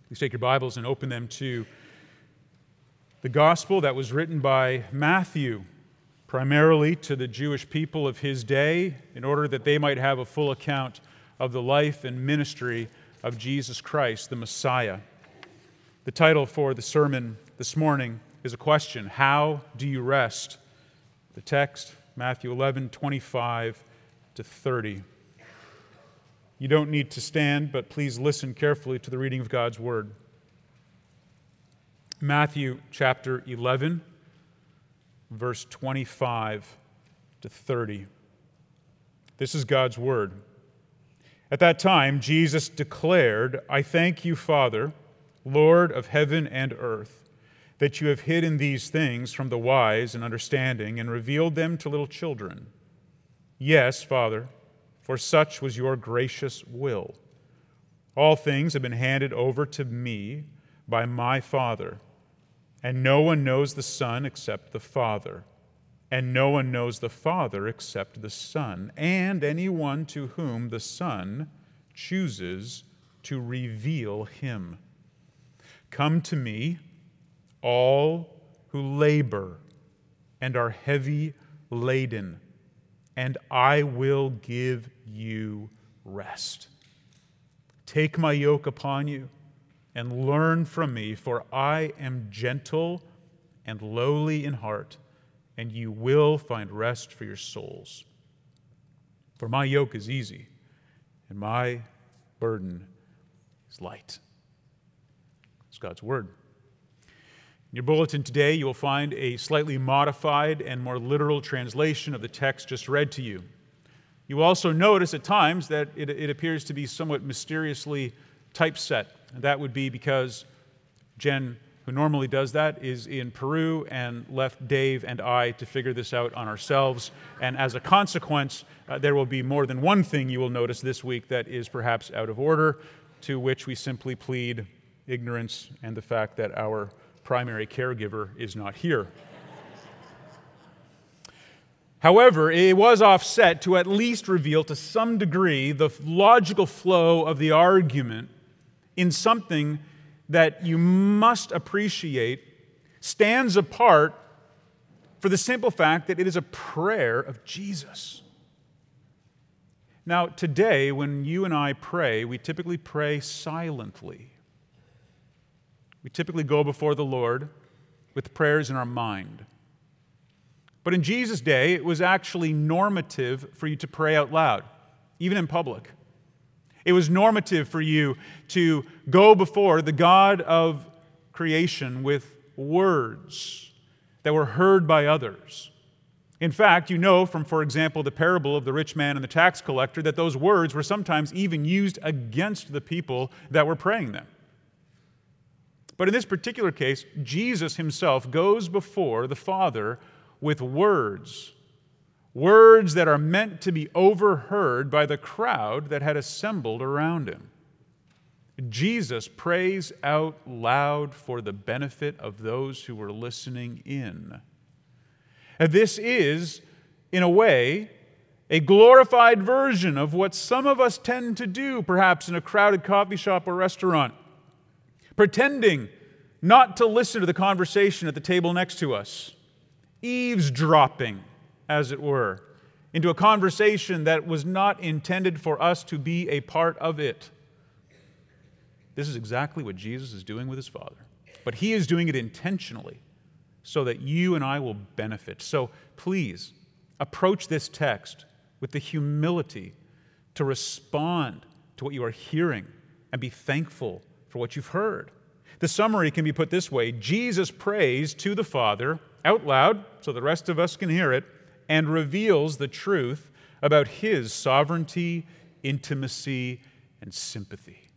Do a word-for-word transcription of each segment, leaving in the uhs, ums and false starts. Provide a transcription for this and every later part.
Please take your Bibles and open them to the gospel that was written by Matthew, primarily to the Jewish people of his day, in order that they might have a full account of the life and ministry of Jesus Christ, the Messiah. The title for the sermon this morning is a question: how do you rest? The text, Matthew eleven, twenty-five to thirty. You don't need to stand, but please listen carefully to the reading of God's Word. Matthew chapter eleven, verse twenty-five to thirty. This is God's Word. At that time, Jesus declared, "I thank you, Father, Lord of heaven and earth, that you have hidden these things from the wise and understanding and revealed them to little children. Yes, Father, for such was your gracious will. All things have been handed over to me by my Father, and no one knows the Son except the Father, and no one knows the Father except the Son, and anyone to whom the Son chooses to reveal him. Come to me, all who labor and are heavy laden, and I will give you rest. Take my yoke upon you and learn from me, for I am gentle and lowly in heart, and you will find rest for your souls. For my yoke is easy, and my burden is light." It's God's Word. In your bulletin today, you will find a slightly modified and more literal translation of the text just read to you. You will also notice at times that it, it appears to be somewhat mysteriously typeset. And that would be because Jen, who normally does that, is in Peru and left Dave and I to figure this out on ourselves. And as a consequence, uh, there will be more than one thing you will notice this week that is perhaps out of order, to which we simply plead ignorance and the fact that our primary caregiver is not here. However, it was offset to at least reveal to some degree the logical flow of the argument in something that you must appreciate stands apart for the simple fact that it is a prayer of Jesus. Now, today, when you and I pray, we typically pray silently. We typically go before the Lord with prayers in our mind. But in Jesus' day, it was actually normative for you to pray out loud, even in public. It was normative for you to go before the God of creation with words that were heard by others. In fact, you know from, for example, the parable of the rich man and the tax collector, that those words were sometimes even used against the people that were praying them. But in this particular case, Jesus himself goes before the Father with words, words that are meant to be overheard by the crowd that had assembled around him. Jesus prays out loud for the benefit of those who were listening in. And this is, in a way, a glorified version of what some of us tend to do, perhaps in a crowded coffee shop or restaurant, pretending not to listen to the conversation at the table next to us, eavesdropping, as it were, into a conversation that was not intended for us to be a part of it. This is exactly what Jesus is doing with his Father. But he is doing it intentionally so that you and I will benefit. So please, approach this text with the humility to respond to what you are hearing and be thankful for what you've heard. The summary can be put this way: Jesus prays to the Father out loud so the rest of us can hear it, and reveals the truth about his sovereignty, intimacy, and sympathy.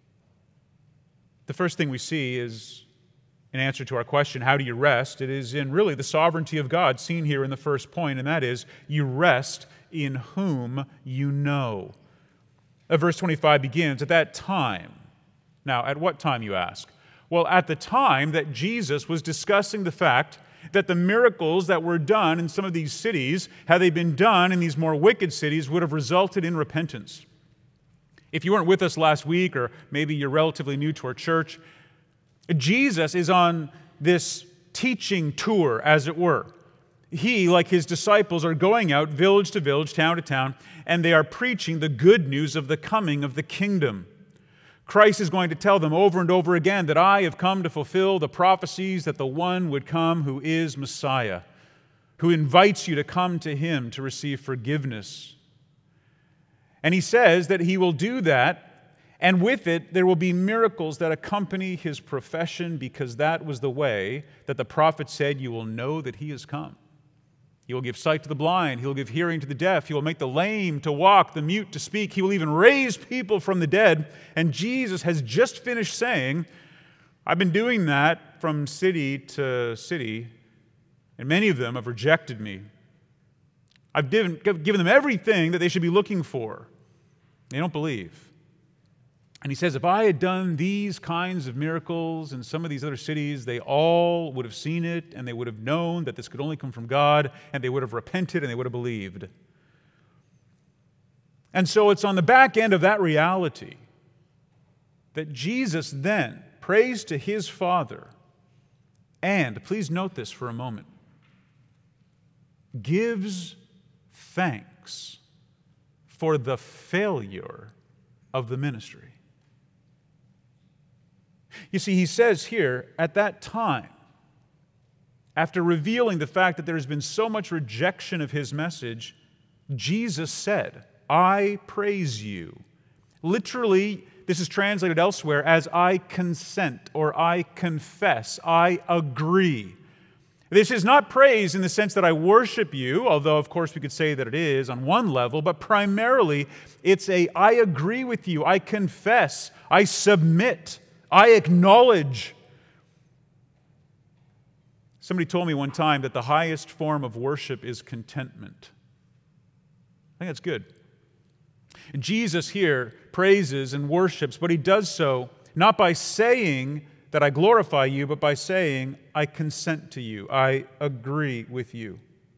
The first thing we see is, in answer to our question, how do you rest? It is in really the sovereignty of God seen here in the first point, and that is, you rest in whom you know. Uh, verse twenty-five begins, "At that time." Now, at what time, you ask? Well, at the time that Jesus was discussing the fact that the miracles that were done in some of these cities, had they been done in these more wicked cities, would have resulted in repentance. If you weren't with us last week, or maybe you're relatively new to our church, Jesus is on this teaching tour, as it were. He, like his disciples, are going out village to village, town to town, and they are preaching the good news of the coming of the kingdom. Christ is going to tell them over and over again that I have come to fulfill the prophecies that the one would come who is Messiah, who invites you to come to him to receive forgiveness. And he says that he will do that, and with it there will be miracles that accompany his profession, because that was the way that the prophet said, you will know that he has come. He will give sight to the blind. He will give hearing to the deaf. He will make the lame to walk, the mute to speak. He will even raise people from the dead. And Jesus has just finished saying, I've been doing that from city to city, and many of them have rejected me. I've given, given them everything that they should be looking for. They don't believe. And he says, if I had done these kinds of miracles in some of these other cities, they all would have seen it, and they would have known that this could only come from God, and they would have repented, and they would have believed. And so it's on the back end of that reality that Jesus then prays to his Father, and, please note this for a moment, gives thanks for the failure of the ministry. You see, he says here, at that time, after revealing the fact that there has been so much rejection of his message, Jesus said, I praise you. Literally, this is translated elsewhere as I consent or I confess, I agree. This is not praise in the sense that I worship you, although of course we could say that it is on one level, but primarily it's a I agree with you, I confess, I submit, I acknowledge. Somebody told me one time that the highest form of worship is contentment. I think that's good. And Jesus here praises and worships, but he does so not by saying that I glorify you, but by saying, I consent to you, I agree with you.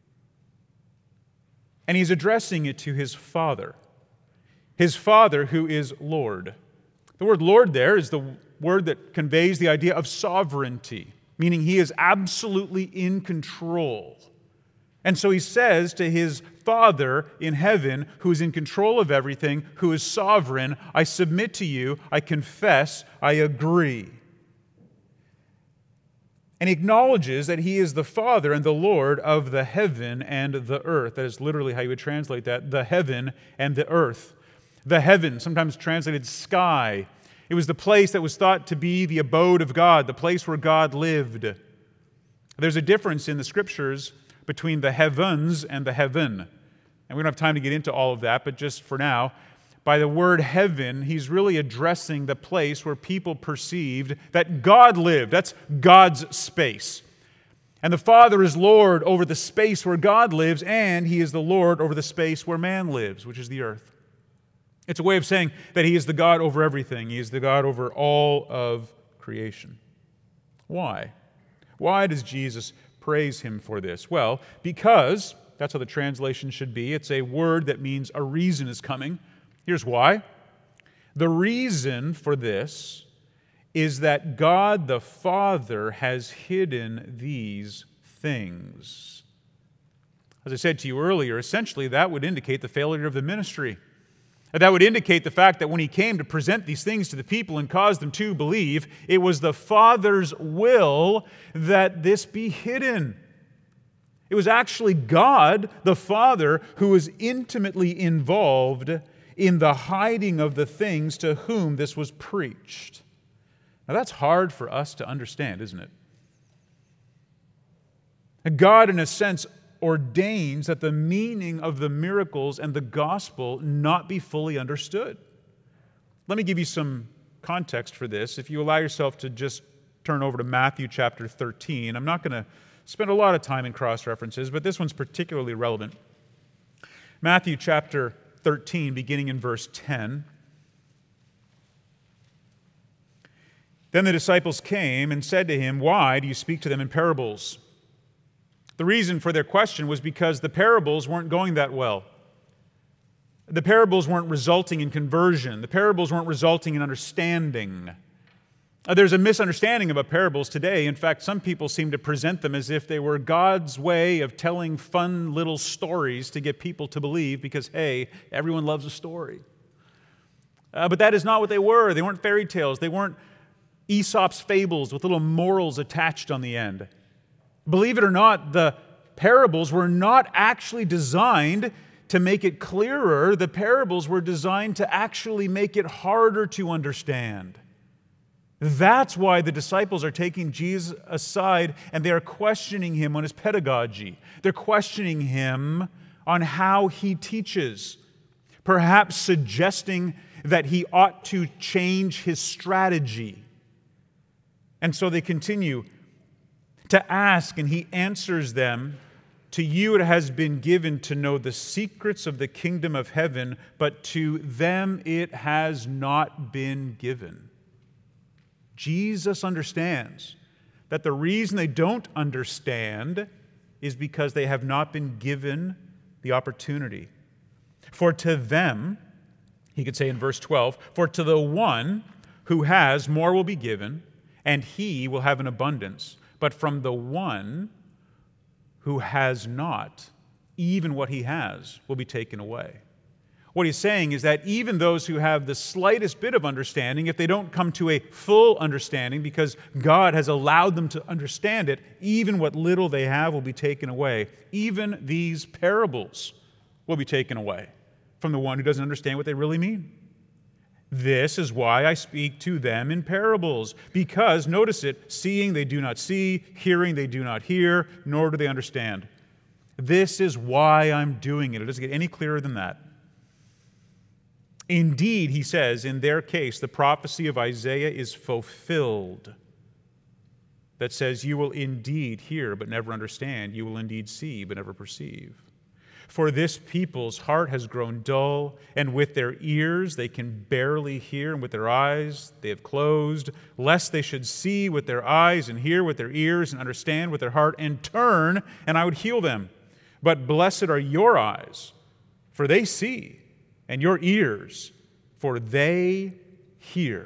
And he's addressing it to his Father, his Father who is Lord. The word Lord there is the word that conveys the idea of sovereignty, meaning he is absolutely in control. And so he says to his Father in heaven, who is in control of everything, who is sovereign, I submit to you, I confess, I agree. And he acknowledges that he is the Father and the Lord of the heaven and the earth. That is literally how you would translate that, the heaven and the earth. The heaven, sometimes translated sky. It was the place that was thought to be the abode of God, the place where God lived. There's a difference in the Scriptures between the heavens and the heaven. And we don't have time to get into all of that, but just for now, by the word heaven, he's really addressing the place where people perceived that God lived. That's God's space. And the Father is Lord over the space where God lives, and he is the Lord over the space where man lives, which is the earth. It's a way of saying that he is the God over everything. He is the God over all of creation. Why? Why does Jesus praise him for this? Well, because, that's how the translation should be, it's a word that means a reason is coming. Here's why. The reason for this is that God the Father has hidden these things. As I said to you earlier, essentially that would indicate the failure of the ministry. That would indicate the fact that when he came to present these things to the people and cause them to believe, it was the Father's will that this be hidden. It was actually God, the Father, who was intimately involved in the hiding of the things to whom this was preached. Now that's hard for us to understand, isn't it? God, in a sense, ordains that the meaning of the miracles and the gospel not be fully understood. Let me give you some context for this. If you allow yourself to just turn over to Matthew chapter thirteen, I'm not going to spend a lot of time in cross-references, but this one's particularly relevant. Matthew chapter thirteen, beginning in verse ten. Then the disciples came and said to him, "Why do you speak to them in parables?" The reason for their question was because the parables weren't going that well. The parables weren't resulting in conversion. The parables weren't resulting in understanding. Uh, There's a misunderstanding about parables today. In fact, some people seem to present them as if they were God's way of telling fun little stories to get people to believe because, hey, everyone loves a story. Uh, but that is not what they were. They weren't fairy tales. They weren't Aesop's fables with little morals attached on the end. Believe it or not, the parables were not actually designed to make it clearer. The parables were designed to actually make it harder to understand. That's why the disciples are taking Jesus aside and they are questioning him on his pedagogy. They're questioning him on how he teaches, perhaps suggesting that he ought to change his strategy. And so they continue to ask, and he answers them, "To you it has been given to know the secrets of the kingdom of heaven, but to them it has not been given." Jesus understands that the reason they don't understand is because they have not been given the opportunity. For to them, he could say in verse twelve, "For to the one who has, more will be given, and he will have an abundance. But from the one who has not, even what he has will be taken away." What he's saying is that even those who have the slightest bit of understanding, if they don't come to a full understanding because God has allowed them to understand it, even what little they have will be taken away. Even these parables will be taken away from the one who doesn't understand what they really mean. This is why I speak to them in parables, because, notice it, seeing they do not see, hearing they do not hear, nor do they understand. This is why I'm doing it. It doesn't get any clearer than that. Indeed, he says, in their case, the prophecy of Isaiah is fulfilled that says, "You will indeed hear but never understand. You will indeed see but never perceive. For this people's heart has grown dull, and with their ears they can barely hear, and with their eyes they have closed, lest they should see with their eyes and hear with their ears and understand with their heart and turn, and I would heal them. But blessed are your eyes, for they see, and your ears, for they hear."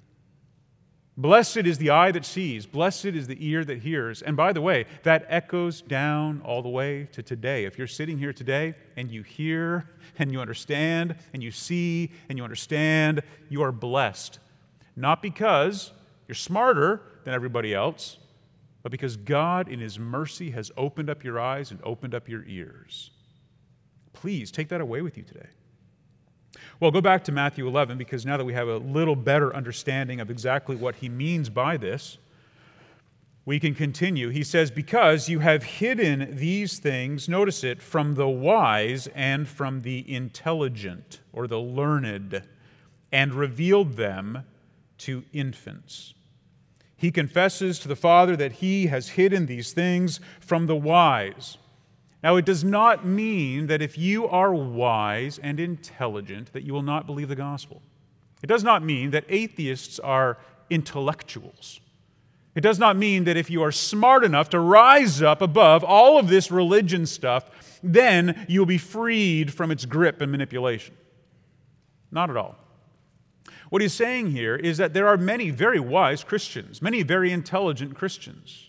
Blessed is the eye that sees. Blessed is the ear that hears. And by the way, that echoes down all the way to today. If you're sitting here today and you hear and you understand and you see and you understand, you are blessed. Not because you're smarter than everybody else, but because God in His mercy has opened up your eyes and opened up your ears. Please take that away with you today. Well, go back to Matthew eleven, because now that we have a little better understanding of exactly what he means by this, we can continue. He says, "Because you have hidden these things," notice it, "from the wise and from the intelligent," or the learned, "and revealed them to infants." He confesses to the Father that he has hidden these things from the wise. Now, it does not mean that if you are wise and intelligent that you will not believe the gospel. It does not mean that atheists are intellectuals. It does not mean that if you are smart enough to rise up above all of this religion stuff, then you'll be freed from its grip and manipulation. Not at all. What he's saying here is that there are many very wise Christians, many very intelligent Christians.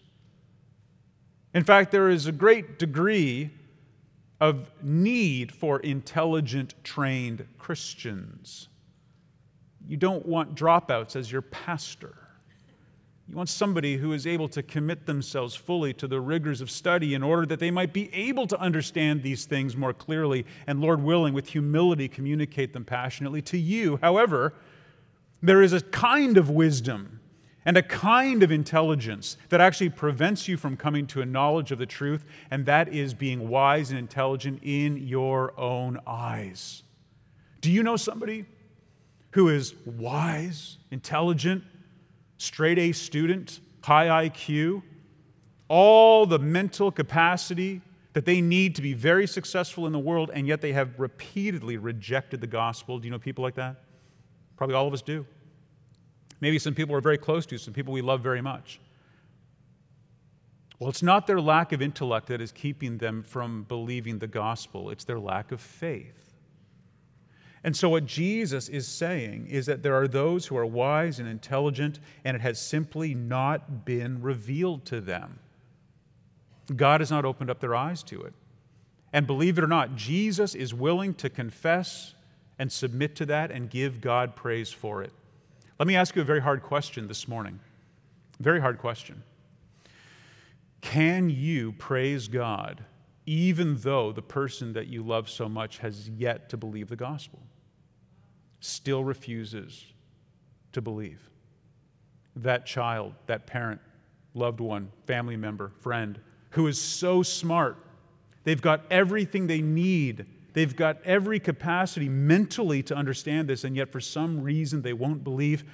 In fact, there is a great degree of need for intelligent, trained Christians. You don't want dropouts as your pastor. You want somebody who is able to commit themselves fully to the rigors of study in order that they might be able to understand these things more clearly and, Lord willing, with humility communicate them passionately to you. However, there is a kind of wisdom and a kind of intelligence that actually prevents you from coming to a knowledge of the truth, and that is being wise and intelligent in your own eyes. Do you know somebody who is wise, intelligent, straight-A student, high I Q, all the mental capacity that they need to be very successful in the world, and yet they have repeatedly rejected the gospel? Do you know people like that? Probably all of us do. Maybe some people we're very close to, some people we love very much. Well, it's not their lack of intellect that is keeping them from believing the gospel. It's their lack of faith. And so what Jesus is saying is that there are those who are wise and intelligent, and it has simply not been revealed to them. God has not opened up their eyes to it. And believe it or not, Jesus is willing to confess and submit to that and give God praise for it. Let me ask you a very hard question this morning. Very hard question. Can you praise God even though the person that you love so much has yet to believe the gospel? Still refuses to believe. That child, that parent, loved one, family member, friend, who is so smart, they've got everything they need, they've got every capacity mentally to understand this, and yet for some reason they won't believe.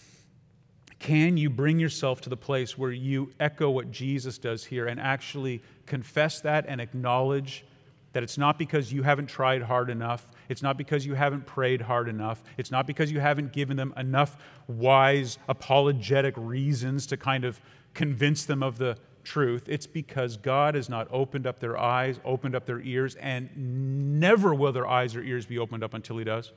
Can you bring yourself to the place where you echo what Jesus does here and actually confess that and acknowledge that it's not because you haven't tried hard enough, it's not because you haven't prayed hard enough, it's not because you haven't given them enough wise, apologetic reasons to kind of convince them of the truth. It's because God has not opened up their eyes, opened up their ears, and never will their eyes or ears be opened up until He does.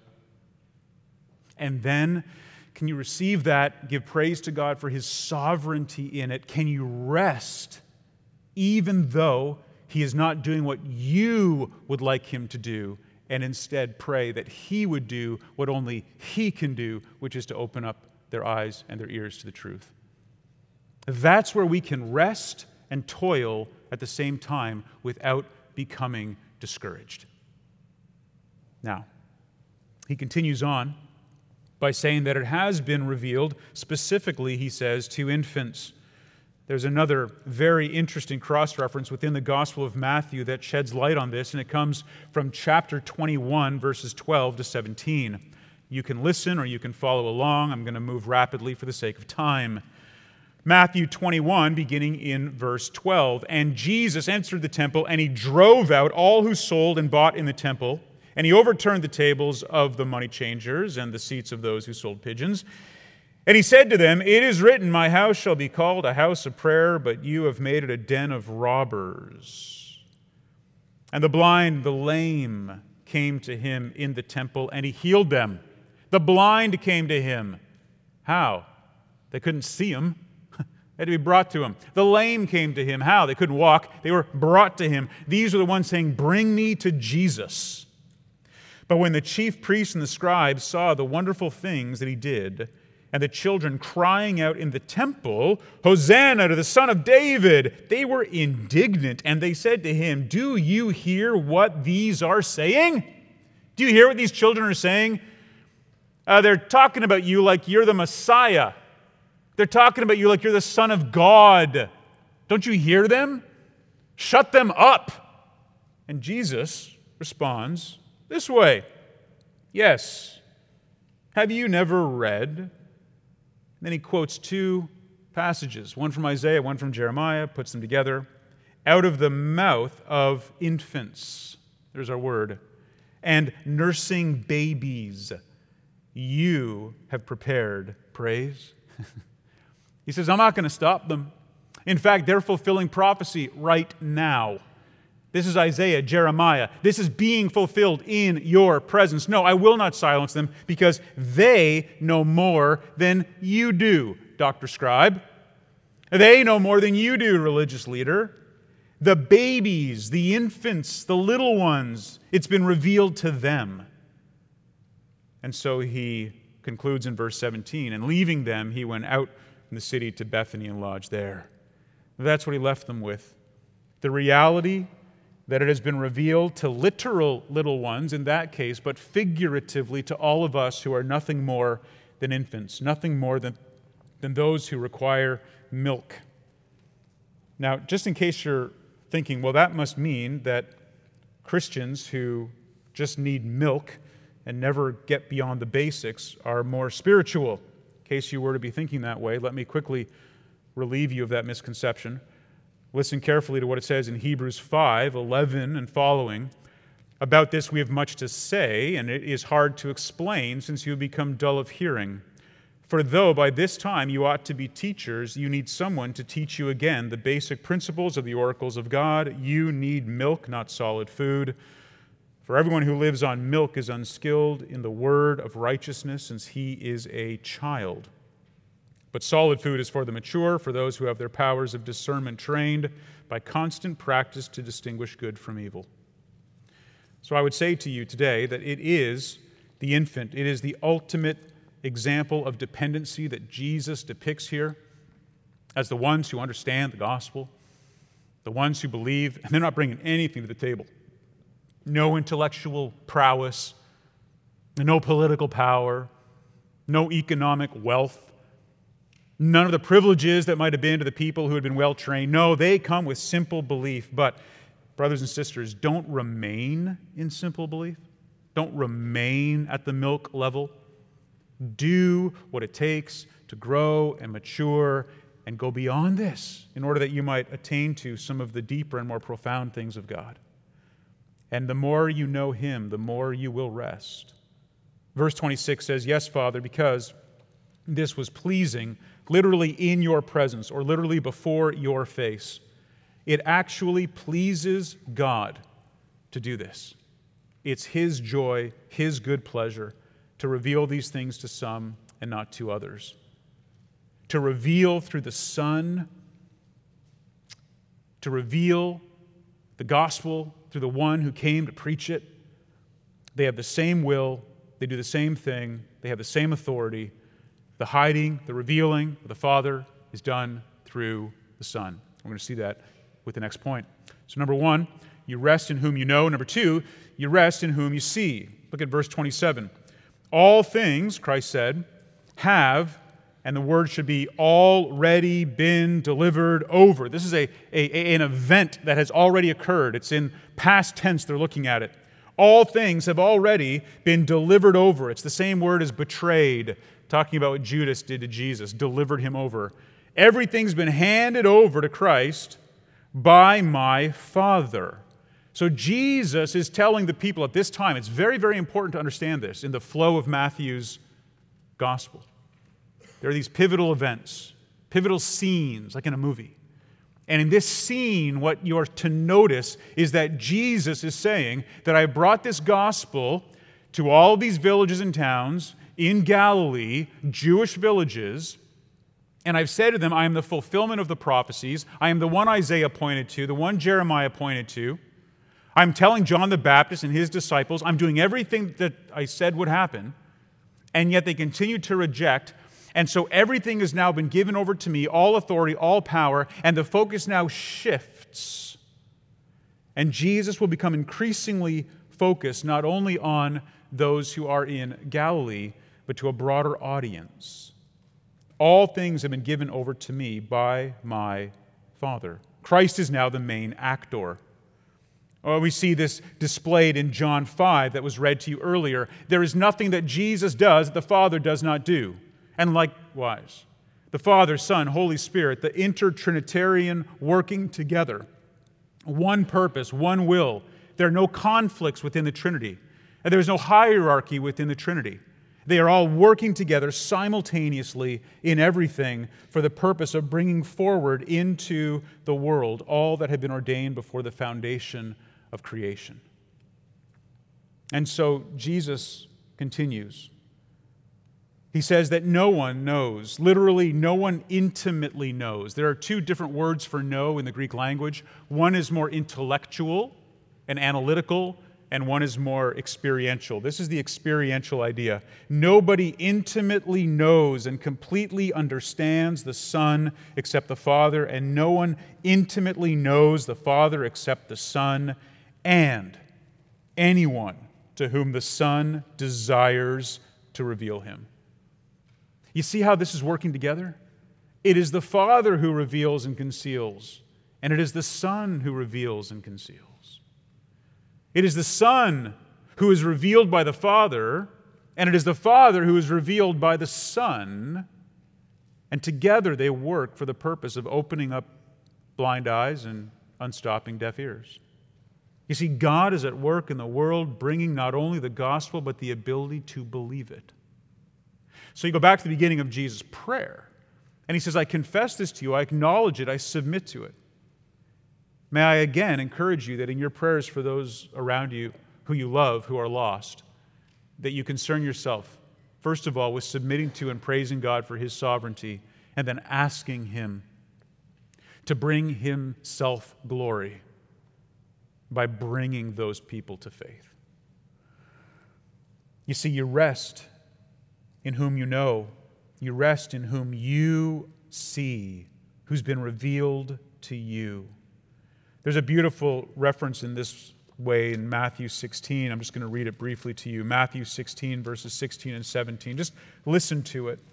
And then, can you receive that, give praise to God for His sovereignty in it? Can you rest even though He is not doing what you would like Him to do, and instead pray that He would do what only He can do, which is to open up their eyes and their ears to the truth? That's where we can rest and toil at the same time without becoming discouraged. Now, he continues on by saying that it has been revealed, specifically, he says, to infants. There's another very interesting cross-reference within the Gospel of Matthew that sheds light on this, and it comes from chapter twenty-one, verses twelve to seventeen. You can listen or you can follow along. I'm going to move rapidly for the sake of time. Matthew twenty-one, beginning in verse twelve. And Jesus entered the temple, and He drove out all who sold and bought in the temple, and He overturned the tables of the money changers and the seats of those who sold pigeons. And He said to them, "It is written, my house shall be called a house of prayer, but you have made it a den of robbers." And the blind, the lame, came to Him in the temple, and He healed them. The blind came to Him. How? They couldn't see Him. They had to be brought to Him. The lame came to Him. How? They couldn't walk. They were brought to Him. These are the ones saying, "Bring me to Jesus." But when the chief priests and the scribes saw the wonderful things that He did, and the children crying out in the temple, "Hosanna to the Son of David," they were indignant, and they said to Him, "Do you hear what these are saying?" Do you hear what these children are saying? Uh, they're talking about you like you're the Messiah. They're talking about you like you're the Son of God. Don't you hear them? Shut them up. And Jesus responds this way. Yes. Have you never read? And then he quotes two passages, one from Isaiah, one from Jeremiah, puts them together. Out of the mouth of infants, there's our word, and nursing babies, you have prepared praise. He says, I'm not going to stop them. In fact, they're fulfilling prophecy right now. This is Isaiah, Jeremiah. This is being fulfilled in your presence. No, I will not silence them because they know more than you do, Doctor Scribe. They know more than you do, religious leader. The babies, the infants, the little ones, it's been revealed to them. And so he concludes in verse seventeen, and leaving them, he went out in the city to Bethany and lodged there. That's what he left them with. The reality that it has been revealed to literal little ones in that case, but figuratively to all of us who are nothing more than infants, nothing more than, than those who require milk. Now, just in case you're thinking, well, that must mean that Christians who just need milk and never get beyond the basics are more spiritual. In case you were to be thinking that way, let me quickly relieve you of that misconception. Listen carefully to what it says in Hebrews five, eleven and following. About this we have much to say, and it is hard to explain since you have become dull of hearing. For though by this time you ought to be teachers, you need someone to teach you again the basic principles of the oracles of God. You need milk, not solid food. For everyone who lives on milk is unskilled in the word of righteousness, since he is a child. But solid food is for the mature, for those who have their powers of discernment trained by constant practice to distinguish good from evil. So I would say to you today that it is the infant, it is the ultimate example of dependency that Jesus depicts here as the ones who understand the gospel, the ones who believe, and they're not bringing anything to the table. No intellectual prowess, no political power, no economic wealth, none of the privileges that might have been to the people who had been well-trained. No, they come with simple belief. But, brothers and sisters, don't remain in simple belief. Don't remain at the milk level. Do what it takes to grow and mature and go beyond this in order that you might attain to some of the deeper and more profound things of God. And the more you know Him, the more you will rest. Verse twenty-six says, "Yes, Father, because this was pleasing, literally in your presence, or literally before your face." It actually pleases God to do this. It's His joy, His good pleasure to reveal these things to some and not to others. To reveal through the Son, to reveal the gospel through the one who came to preach it. They have the same will, they do the same thing, they have the same authority. The hiding, the revealing of the Father is done through the Son. We're going to see that with the next point. So number one, you rest in whom you know. Number two, you rest in whom you see. Look at verse twenty-seven. All things, Christ said, have, and the word should be already been delivered over. This is a, a, an event that has already occurred. It's in past tense, they're looking at it. All things have already been delivered over. It's the same word as betrayed, talking about what Judas did to Jesus, delivered him over. Everything's been handed over to Christ by my Father. So Jesus is telling the people at this time, it's very, very important to understand this in the flow of Matthew's gospel. There are these pivotal events, pivotal scenes, like in a movie. And in this scene, what you're to notice is that Jesus is saying that I brought this gospel to all these villages and towns in Galilee, Jewish villages, and I've said to them, I am the fulfillment of the prophecies. I am the one Isaiah pointed to, the one Jeremiah pointed to. I'm telling John the Baptist and his disciples, I'm doing everything that I said would happen, and yet they continue to reject. And so everything has now been given over to me, all authority, all power, and the focus now shifts. And Jesus will become increasingly focused not only on those who are in Galilee, but to a broader audience. All things have been given over to me by my Father. Christ is now the main actor. Oh, we see this displayed in John five that was read to you earlier. There is nothing that Jesus does that the Father does not do. And likewise, the Father, Son, Holy Spirit, the intertrinitarian working together. One purpose, one will. There are no conflicts within the Trinity. And there is no hierarchy within the Trinity. They are all working together simultaneously in everything for the purpose of bringing forward into the world all that had been ordained before the foundation of creation. And so Jesus continues. He says that no one knows, literally no one intimately knows. There are two different words for know in the Greek language. One is more intellectual and analytical, and one is more experiential. This is the experiential idea. Nobody intimately knows and completely understands the Son except the Father, and no one intimately knows the Father except the Son, and anyone to whom the Son desires to reveal him. You see how this is working together? It is the Father who reveals and conceals, and it is the Son who reveals and conceals. It is the Son who is revealed by the Father, and it is the Father who is revealed by the Son, and together they work for the purpose of opening up blind eyes and unstopping deaf ears. You see, God is at work in the world, bringing not only the gospel, but the ability to believe it. So you go back to the beginning of Jesus' prayer, and he says, I confess this to you, I acknowledge it, I submit to it. May I again encourage you that in your prayers for those around you who you love, who are lost, that you concern yourself, first of all, with submitting to and praising God for His sovereignty, and then asking Him to bring Himself glory by bringing those people to faith. You see, you rest in whom you know. You rest in whom you see, who's been revealed to you. There's a beautiful reference in this way in Matthew sixteen. I'm just going to read it briefly to you. Matthew sixteen, verses sixteen and seventeen. Just listen to it.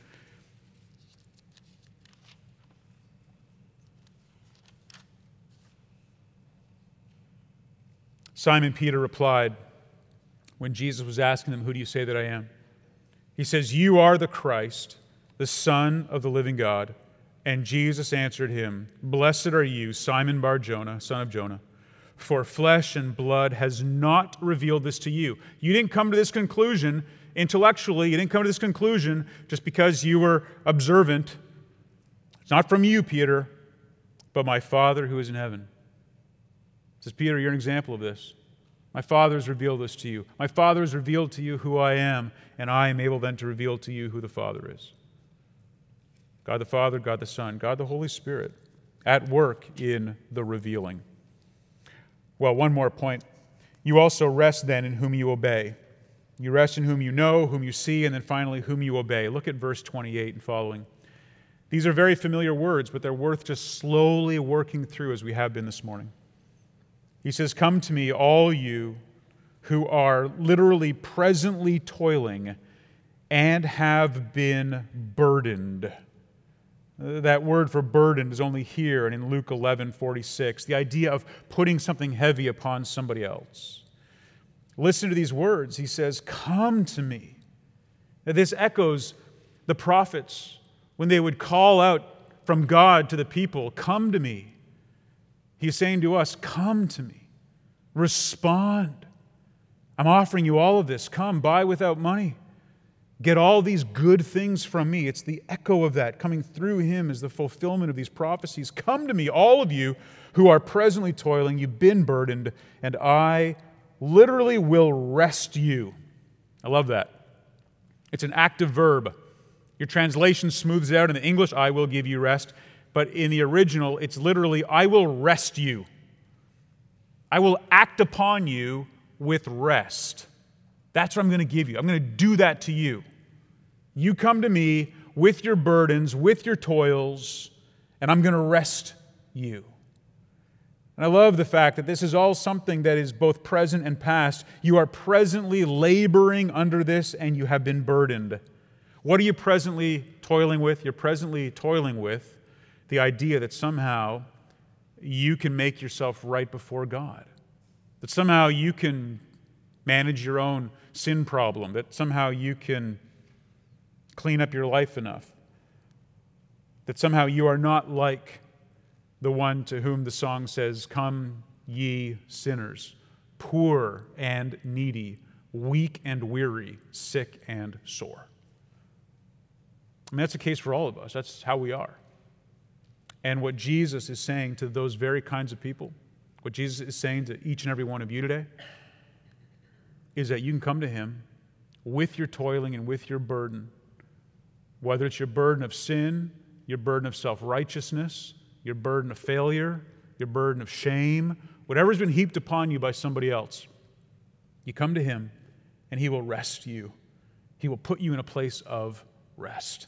Simon Peter replied when Jesus was asking them, "Who do you say that I am?" He says, "You are the Christ, the Son of the living God." And Jesus answered him, "Blessed are you, Simon Bar-Jonah, son of Jonah, for flesh and blood has not revealed this to you." You didn't come to this conclusion intellectually. You didn't come to this conclusion just because you were observant. It's not from you, Peter, but my Father who is in heaven. He says, Peter, you're an example of this. My Father has revealed this to you. My Father has revealed to you who I am, and I am able then to reveal to you who the Father is. God the Father, God the Son, God the Holy Spirit, at work in the revealing. Well, one more point. You also rest then in whom you obey. You rest in whom you know, whom you see, and then finally whom you obey. Look at verse twenty-eight and following. These are very familiar words, but they're worth just slowly working through as we have been this morning. He says, "Come to me, all you who are literally presently toiling and have been burdened." That word for burdened is only here and in Luke eleven forty-six, the idea of putting something heavy upon somebody else. Listen to these words. He says, "Come to me." Now, this echoes the prophets when they would call out from God to the people, "Come to me." He's saying to us, "Come to me. Respond. I'm offering you all of this. Come, buy without money. Get all these good things from me." It's the echo of that coming through Him as the fulfillment of these prophecies. "Come to me, all of you who are presently toiling, you've been burdened, and I literally will rest you." I love that. It's an active verb. Your translation smooths it out in the English, "I will give you rest." But in the original, it's literally, "I will rest you." I will act upon you with rest. That's what I'm going to give you. I'm going to do that to you. You come to me with your burdens, with your toils, and I'm going to rest you. And I love the fact that this is all something that is both present and past. You are presently laboring under this, and you have been burdened. What are you presently toiling with? You're presently toiling with the idea that somehow you can make yourself right before God. That somehow you can manage your own sin problem. That somehow you can clean up your life enough. That somehow you are not like the one to whom the song says, "Come ye sinners, poor and needy, weak and weary, sick and sore." I mean, that's the case for all of us. That's how we are. And what Jesus is saying to those very kinds of people, what Jesus is saying to each and every one of you today, is that you can come to Him with your toiling and with your burden, whether it's your burden of sin, your burden of self-righteousness, your burden of failure, your burden of shame, whatever's been heaped upon you by somebody else. You come to Him and He will rest you. He will put you in a place of rest.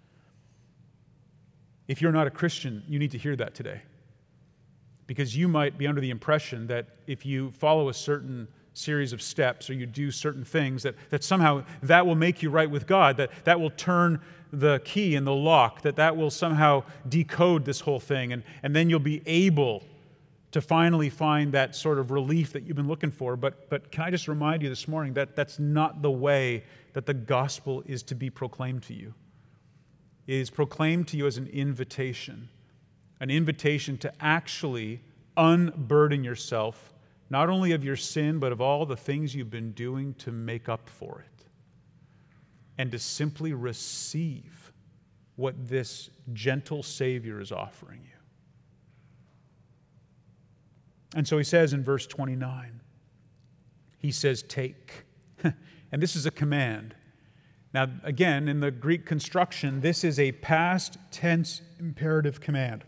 If you're not a Christian, you need to hear that today. Because you might be under the impression that if you follow a certain series of steps or you do certain things, that, that somehow that will make you right with God, that that will turn the key in the lock, that that will somehow decode this whole thing, and, and then you'll be able to finally find that sort of relief that you've been looking for. But, but can I just remind you this morning that that's not the way that the gospel is to be proclaimed to you. It is proclaimed to you as an invitation, an invitation to actually unburden yourself, not only of your sin, but of all the things you've been doing to make up for it, and to simply receive what this gentle Savior is offering you. And so he says in verse twenty-nine, he says, take. And this is a command. Now, again, in the Greek construction, this is a past tense imperative command.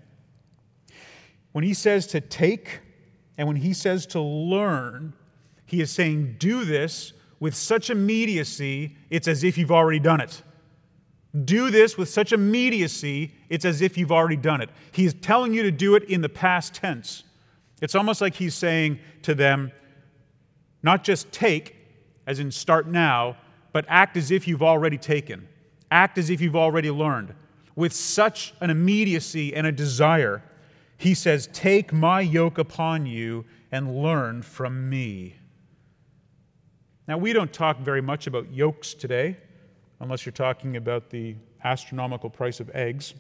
When he says to take and when he says to learn, he is saying, do this with such immediacy, it's as if you've already done it. Do this with such immediacy, it's as if you've already done it. He's telling you to do it in the past tense. It's almost like he's saying to them, not just take, as in start now, but act as if you've already taken. Act as if you've already learned. With such an immediacy and a desire, he says, take my yoke upon you and learn from me. Now, we don't talk very much about yokes today, unless you're talking about the astronomical price of eggs.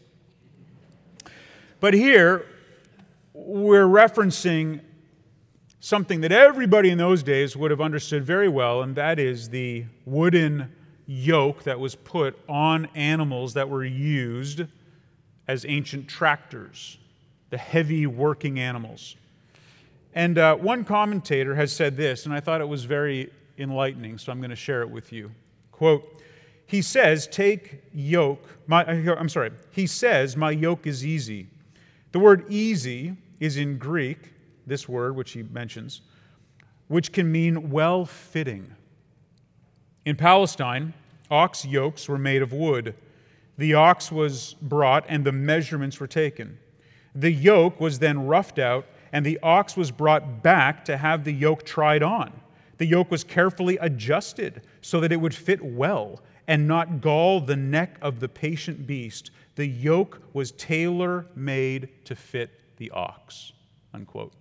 But here, we're referencing something that everybody in those days would have understood very well, and that is the wooden yoke that was put on animals that were used as ancient tractors, the heavy working animals. And uh, one commentator has said this, and I thought it was very enlightening, so I'm going to share it with you. Quote, he says, take yoke, my, I'm sorry, he says, my yoke is easy. The word easy is in Greek, this word which he mentions, which can mean well-fitting. In Palestine, ox yokes were made of wood. The ox was brought and the measurements were taken. The yoke was then roughed out and the ox was brought back to have the yoke tried on. The yoke was carefully adjusted so that it would fit well and not gall the neck of the patient beast. The yoke was tailor-made to fit the ox, unquote.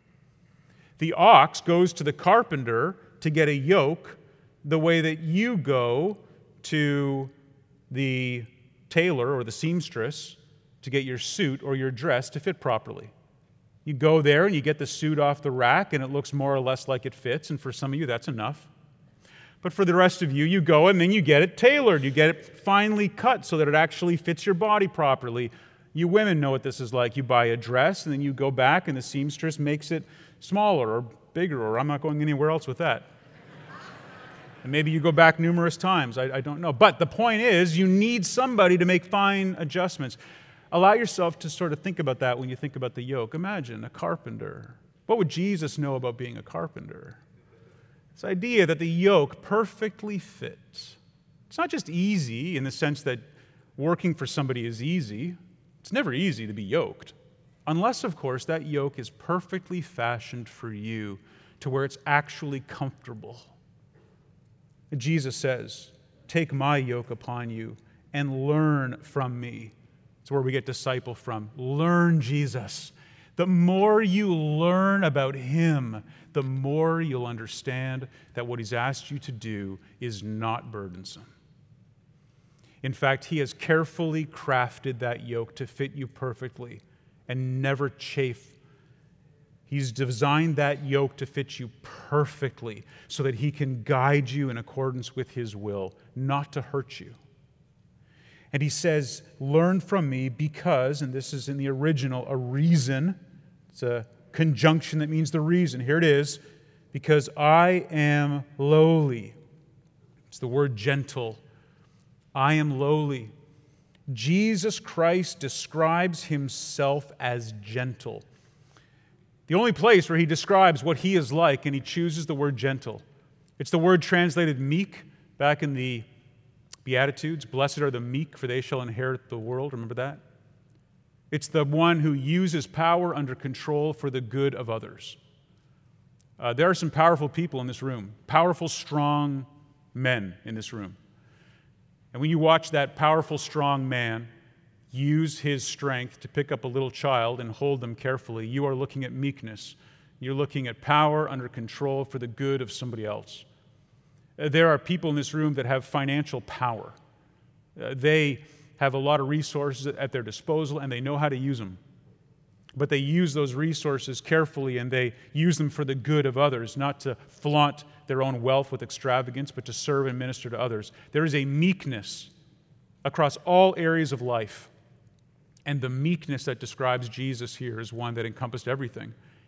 The ox goes to the carpenter to get a yoke the way that you go to the tailor or the seamstress to get your suit or your dress to fit properly. You go there and you get the suit off the rack and it looks more or less like it fits, and for some of you that's enough. But for the rest of you, you go and then you get it tailored. You get it finely cut so that it actually fits your body properly. You women know what this is like. You buy a dress and then you go back and the seamstress makes it smaller or bigger, or I'm not going anywhere else with that. And maybe you go back numerous times. I, I don't know. But the point is, you need somebody to make fine adjustments. Allow yourself to sort of think about that when you think about the yoke. Imagine a carpenter. What would Jesus know about being a carpenter? This idea that the yoke perfectly fits. It's not just easy in the sense that working for somebody is easy. It's never easy to be yoked. Unless, of course, that yoke is perfectly fashioned for you to where it's actually comfortable. Jesus says, take my yoke upon you and learn from me. It's where we get disciple from. Learn Jesus. The more you learn about him, the more you'll understand that what he's asked you to do is not burdensome. In fact, he has carefully crafted that yoke to fit you perfectly and never chafe. He's designed that yoke to fit you perfectly so that he can guide you in accordance with his will, not to hurt you. And he says, learn from me because, and this is in the original, a reason. It's a conjunction that means the reason. Here it is, because I am lowly. It's the word gentle. I am lowly. Jesus Christ describes himself as gentle. The only place where he describes what he is like, and he chooses the word gentle. It's the word translated meek back in the Beatitudes. Blessed are the meek, for they shall inherit the world. Remember that? It's the one who uses power under control for the good of others. Uh, there are some powerful people in this room, powerful, strong men in this room. And when you watch that powerful, strong man use his strength to pick up a little child and hold them carefully, you are looking at meekness. You're looking at power under control for the good of somebody else. Uh, there are people in this room that have financial power. Uh, they have a lot of resources at their disposal, and they know how to use them. But they use those resources carefully, and they use them for the good of others, not to flaunt their own wealth with extravagance, but to serve and minister to others. There is a meekness across all areas of life. And the meekness that describes Jesus here is one that encompassed everything.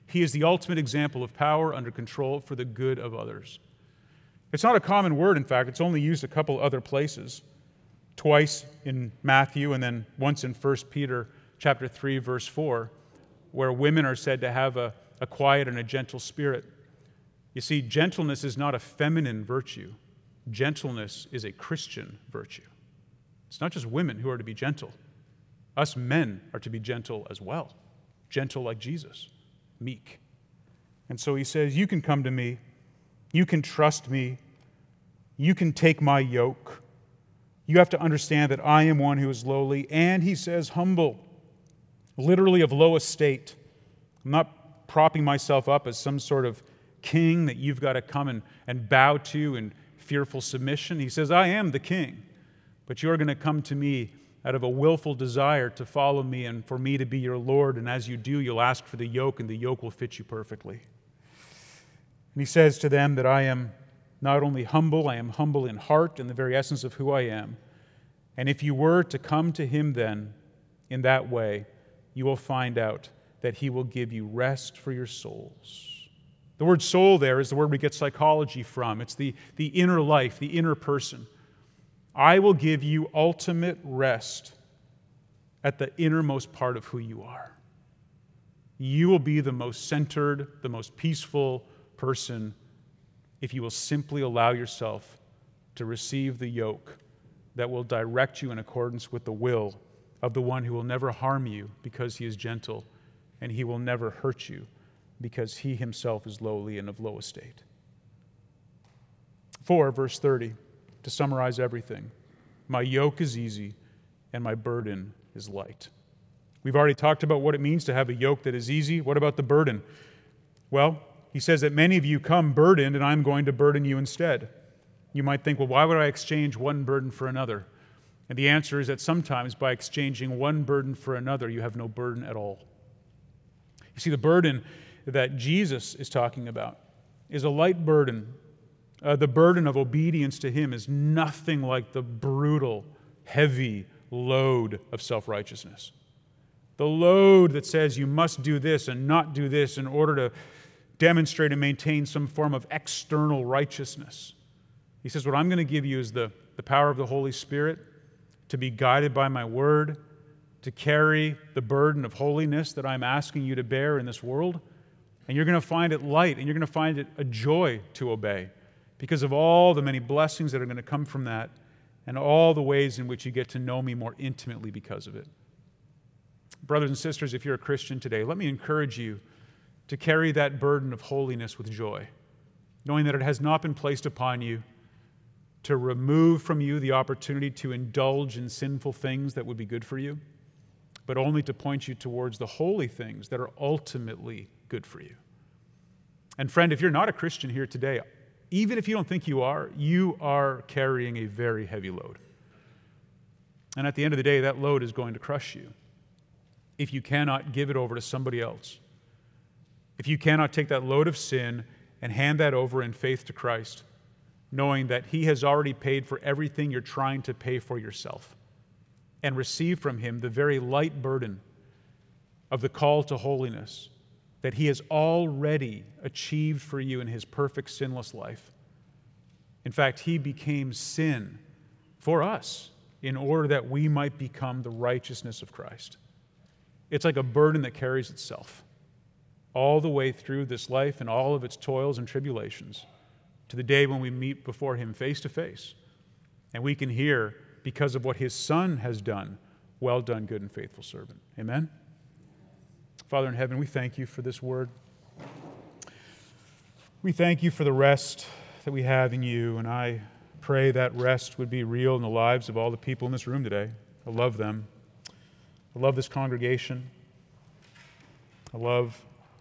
He is the ultimate example of power under control for the good of others. It's not a common word, in fact. It's only used a couple other places. Twice in Matthew and then once in First Peter chapter three, verse four, where women are said to have a, a quiet and a gentle spirit. You see, gentleness is not a feminine virtue. Gentleness is a Christian virtue. It's not just women who are to be gentle. Us men are to be gentle as well. Gentle like Jesus, meek. And so he says, you can come to me, you can trust me, you can take my yoke. You have to understand that I am one who is lowly, and he says humble, literally of low estate. I'm not propping myself up as some sort of king that you've got to come and, and bow to in fearful submission. He says, I am the king, but you're going to come to me out of a willful desire to follow me and for me to be your Lord, and as you do, you'll ask for the yoke, and the yoke will fit you perfectly. And he says to them that I am not only humble, I am humble in heart, in the very essence of who I am. And if you were to come to him then in that way, you will find out that he will give you rest for your souls. The word soul there is the word we get psychology from. It's the, the inner life, the inner person. I will give you ultimate rest at the innermost part of who you are. You will be the most centered, the most peaceful person if you will simply allow yourself to receive the yoke that will direct you in accordance with the will of the one who will never harm you because he is gentle, and he will never hurt you because he himself is lowly and of low estate. Four, verse thirty, to summarize everything. My yoke is easy and my burden is light. We've already talked about what it means to have a yoke that is easy. What about the burden? Well, he says that many of you come burdened, and I'm going to burden you instead. You might think, well, why would I exchange one burden for another? And the answer is that sometimes by exchanging one burden for another, you have no burden at all. You see, the burden that Jesus is talking about is a light burden. Uh, the burden of obedience to him is nothing like the brutal, heavy load of self-righteousness. The load that says you must do this and not do this in order to demonstrate and maintain some form of external righteousness. He says, what I'm going to give you is the, the power of the Holy Spirit to be guided by my word, to carry the burden of holiness that I'm asking you to bear in this world. And you're going to find it light, and you're going to find it a joy to obey because of all the many blessings that are going to come from that and all the ways in which you get to know me more intimately because of it. Brothers and sisters, if you're a Christian today, let me encourage you to carry that burden of holiness with joy, knowing that it has not been placed upon you to remove from you the opportunity to indulge in sinful things that would be good for you, but only to point you towards the holy things that are ultimately good for you. And friend, if you're not a Christian here today, even if you don't think you are, you are carrying a very heavy load. And at the end of the day, that load is going to crush you if you cannot give it over to somebody else. If you cannot take that load of sin and hand that over in faith to Christ, knowing that he has already paid for everything you're trying to pay for yourself, and receive from him the very light burden of the call to holiness that he has already achieved for you in his perfect sinless life. In fact, he became sin for us in order that we might become the righteousness of Christ. It's like a burden that carries itself all the way through this life and all of its toils and tribulations to the day when we meet before him face to face, and we can hear, because of what his Son has done, well done, good and faithful servant. Amen? Father in heaven, we thank you for this word. We thank you for the rest that we have in you, and I pray that rest would be real in the lives of all the people in this room today. I love them. I love this congregation. I love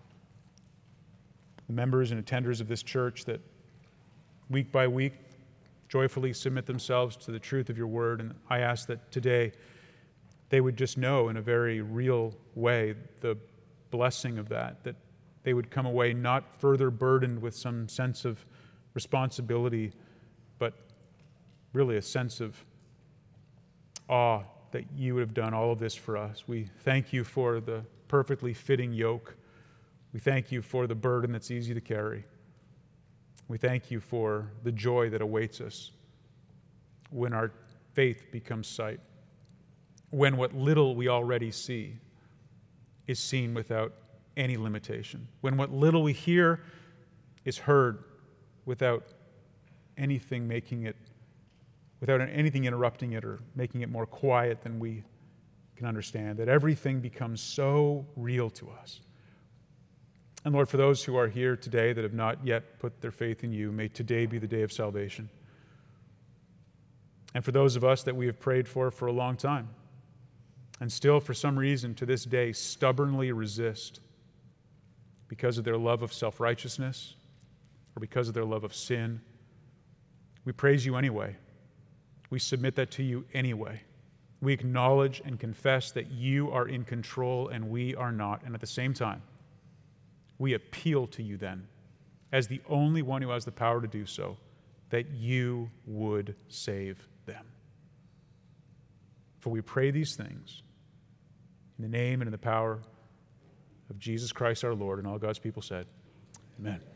the members and attenders of this church that week by week joyfully submit themselves to the truth of your word. And I ask that today they would just know in a very real way the blessing of that, that they would come away not further burdened with some sense of responsibility, but really a sense of awe that you would have done all of this for us. We thank you for the perfectly fitting yoke We thank you for the burden that's easy to carry. We thank you for the joy that awaits us when our faith becomes sight, when what little we already see is seen without any limitation, when what little we hear is heard without anything making it, without anything interrupting it or making it more quiet than we can understand, that everything becomes so real to us. And Lord, for those who are here today that have not yet put their faith in you, may today be the day of salvation. And for those of us that we have prayed for for a long time, and still for some reason to this day stubbornly resist because of their love of self-righteousness or because of their love of sin, we praise you anyway. We submit that to you anyway. We acknowledge and confess that you are in control and we are not. And at the same time, we appeal to you then, as the only one who has the power to do so, that you would save them. For we pray these things in the name and in the power of Jesus Christ our Lord, and all God's people said, amen.